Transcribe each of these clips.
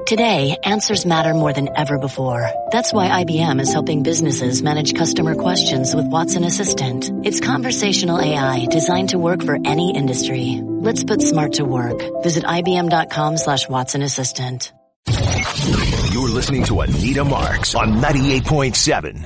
Today, answers matter more than ever before. That's why IBM is helping businesses manage customer questions with Watson Assistant. It's conversational AI designed to work for any industry. Let's put smart to work. Visit IBM.com/Watson Assistant. You're listening to Anita Marks on 98.7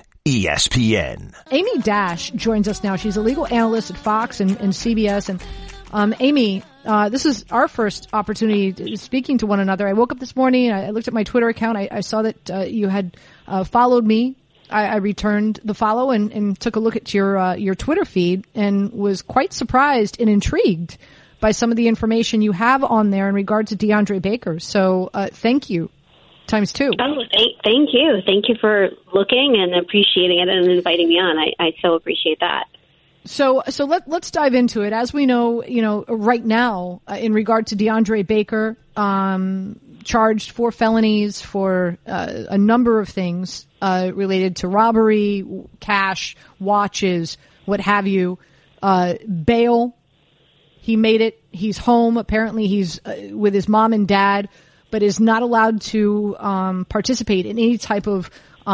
ESPN. Amy Dash joins us now. She's a legal analyst at Fox and CBS. And Amy, this is our first opportunity speaking to one another. I woke up this morning. I looked at my Twitter account. I saw that you had followed me. I returned the follow and took a look at your Twitter feed and was quite surprised and intrigued by some of the information you have on there in regard to DeAndre Baker. So thank you. Times two. Oh, thank you. Thank you for looking and appreciating it and inviting me on. I so appreciate that. So let's dive into it. As we know, right now, in regard to DeAndre Baker, charged 4 felonies for a number of things related to robbery, cash, watches, what have you. Bail, he made it. He's home. Apparently, he's with his mom and dad, but is not allowed to participate in any type of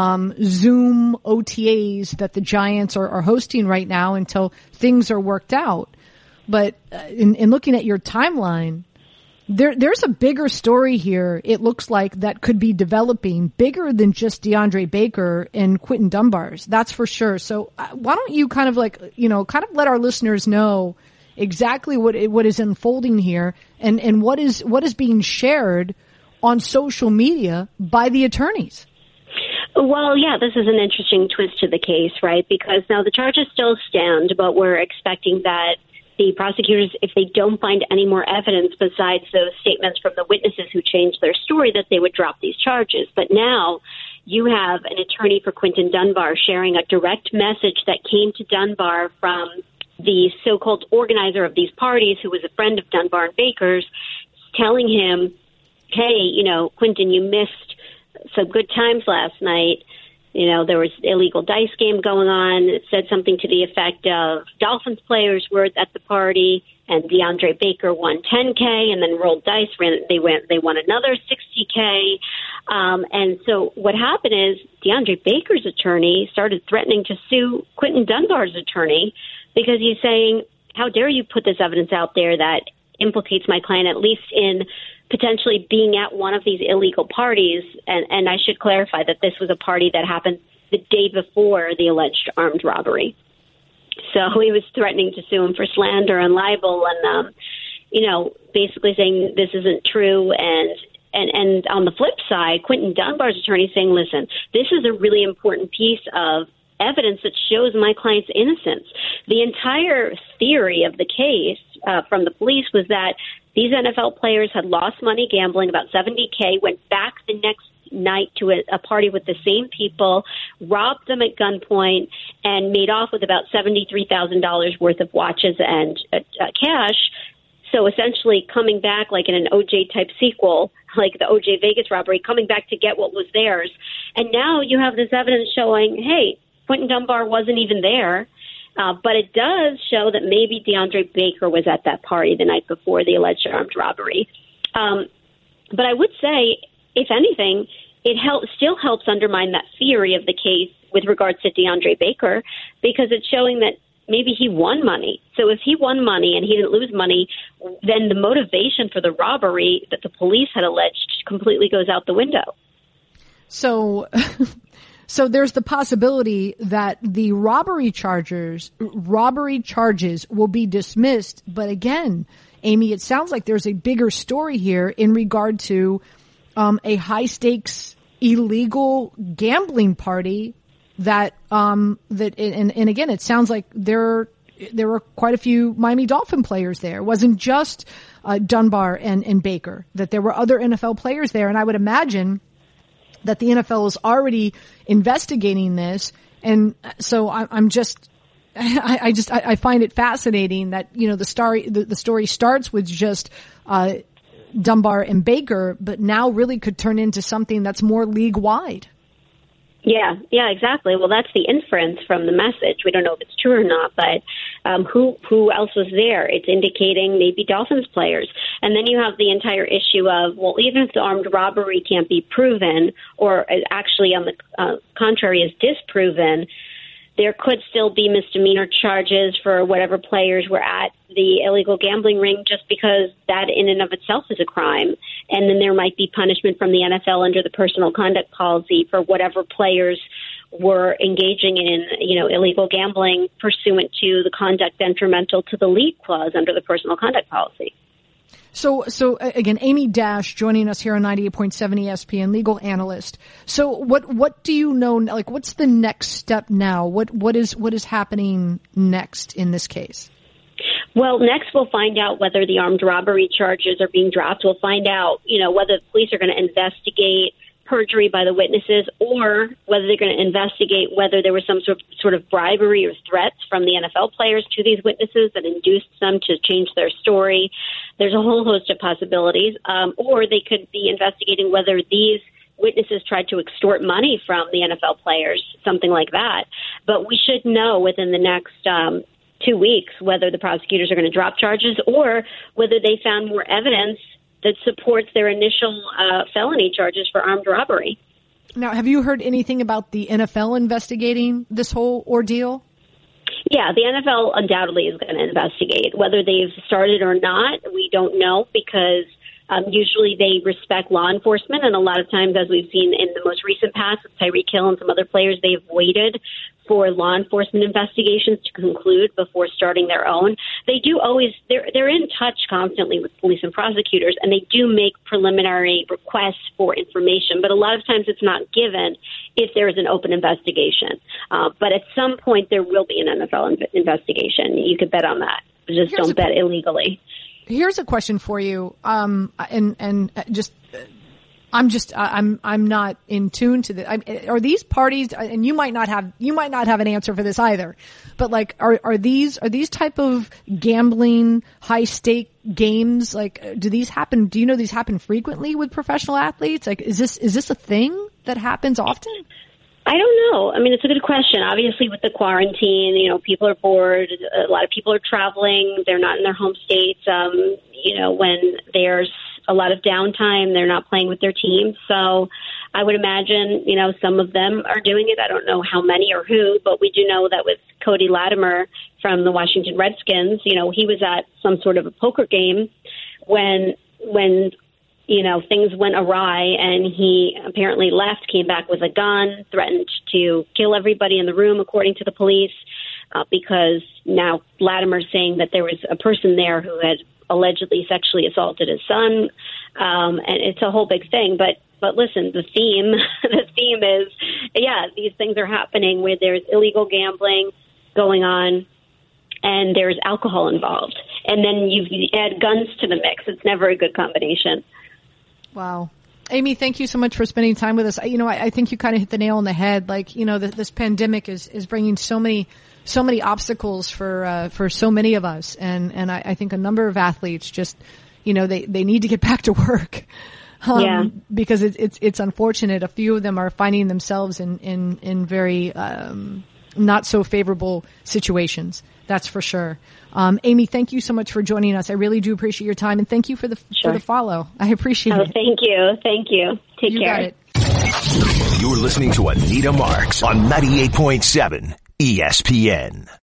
Zoom OTAs that the Giants are hosting right now until things are worked out. But in looking at your timeline, there's a bigger story here, it looks like, that could be developing, bigger than just DeAndre Baker and Quinton Dunbar's. That's for sure. So why don't you kind of let our listeners know exactly what is unfolding here and what is being shared on social media by the attorneys? Well, yeah, this is an interesting twist to the case, right? Because now the charges still stand, but we're expecting that the prosecutors, if they don't find any more evidence besides those statements from the witnesses who changed their story, that they would drop these charges. But now you have an attorney for Quinton Dunbar sharing a direct message that came to Dunbar from the so-called organizer of these parties, who was a friend of Dunbar and Baker's, telling him, hey, Quinton, you missed some good times last night. There was illegal dice game going on. It said something to the effect of Dolphins players were at the party and DeAndre Baker won $10K and then rolled dice. They won another $60K. And so what happened is DeAndre Baker's attorney started threatening to sue Quinton Dunbar's attorney because he's saying, how dare you put this evidence out there that implicates my client, at least in potentially being at one of these illegal parties. And I should clarify that this was a party that happened the day before the alleged armed robbery. So he was threatening to sue him for slander and libel and, basically saying this isn't true. And on the flip side, Quinton Dunbar's attorney is saying, listen, this is a really important piece of evidence that shows my client's innocence. The entire theory of the case from the police was that these NFL players had lost money gambling, about $70K, went back the next night to a party with the same people, robbed them at gunpoint, and made off with about $73,000 worth of watches and cash. So essentially coming back like in an OJ type sequel, like the OJ Vegas robbery, coming back to get what was theirs. And now you have this evidence showing, hey, Quinton Dunbar wasn't even there. But it does show that maybe DeAndre Baker was at that party the night before the alleged armed robbery. But I would say, if anything, it still helps undermine that theory of the case with regards to DeAndre Baker, because it's showing that maybe he won money. So if he won money and he didn't lose money, then the motivation for the robbery that the police had alleged completely goes out the window. So there's the possibility that the robbery charges will be dismissed. But again, Amy, it sounds like there's a bigger story here in regard to a high stakes illegal gambling party that again, it sounds like there were quite a few Miami Dolphin players there. It wasn't just Dunbar and Baker, that there were other NFL players there. And I would imagine that the NFL is already investigating this. And so I find it fascinating that, the story starts with just, Dunbar and Baker, but now really could turn into something that's more league wide. Yeah, exactly. Well, that's the inference from the message. We don't know if it's true or not, but who else was there? It's indicating maybe Dolphins players. And then you have the entire issue of, well, even if the armed robbery can't be proven, or actually on the contrary is disproven, there could still be misdemeanor charges for whatever players were at the illegal gambling ring, just because that in and of itself is a crime. And then there might be punishment from the NFL under the personal conduct policy for whatever players were engaging in, illegal gambling pursuant to the conduct detrimental to the league clause under the personal conduct policy. So again, Amy Dash joining us here on 98.7 ESPN, legal analyst. So what do you know, like what's the next step now? What is happening next in this case? Well, next we'll find out whether the armed robbery charges are being dropped. We'll find out, whether the police are going to investigate perjury by the witnesses, or whether they're going to investigate whether there was some sort of bribery or threats from the NFL players to these witnesses that induced them to change their story. There's a whole host of possibilities. Or they could be investigating whether these witnesses tried to extort money from the NFL players, something like that. But we should know within the next 2 weeks whether the prosecutors are going to drop charges or whether they found more evidence that supports their initial felony charges for armed robbery. Now, have you heard anything about the NFL investigating this whole ordeal? Yeah, the NFL undoubtedly is going to investigate. Whether they've started or not, we don't know, because usually they respect law enforcement, and a lot of times, as we've seen in the most recent past with Tyreek Hill and some other players, they've waited for law enforcement investigations to conclude before starting their own. They do always, they're in touch constantly with police and prosecutors, and they do make preliminary requests for information, but a lot of times it's not given if there is an open investigation. But at some point there will be an NFL investigation. You could bet on that. Just don't bet illegally. Here's a question for you. I'm not in tune to this. Are these parties, and you might not have an answer for this either, but like, are these type of gambling, high stake games? Like, do these happen? Do you know these happen frequently with professional athletes? Like, is this a thing that happens often? I don't know. I mean, it's a good question. Obviously, with the quarantine, people are bored. A lot of people are traveling. They're not in their home states. When there's a lot of downtime, they're not playing with their team. So I would imagine, some of them are doing it. I don't know how many or who, but we do know that with Cody Latimer from the Washington Redskins, he was at some sort of a poker game when things went awry, and he apparently left, came back with a gun, threatened to kill everybody in the room, according to the police, because now Latimer's saying that there was a person there who had allegedly sexually assaulted his son, and it's a whole big thing. But listen, the theme is, these things are happening where there's illegal gambling going on, and there's alcohol involved, and then you add guns to the mix. It's never a good combination. Wow. Amy, thank you so much for spending time with us. I think you kind of hit the nail on the head. Like, this pandemic is bringing so many obstacles for so many of us. And I think a number of athletes just, they need to get back to work. Because it's unfortunate. A few of them are finding themselves in very, not so favorable situations. That's for sure. Amy, thank you so much for joining us. I really do appreciate your time, and thank you for the follow. I appreciate it. Thank you. Take care. Got it. You're listening to Anita Marks on 98.7 ESPN.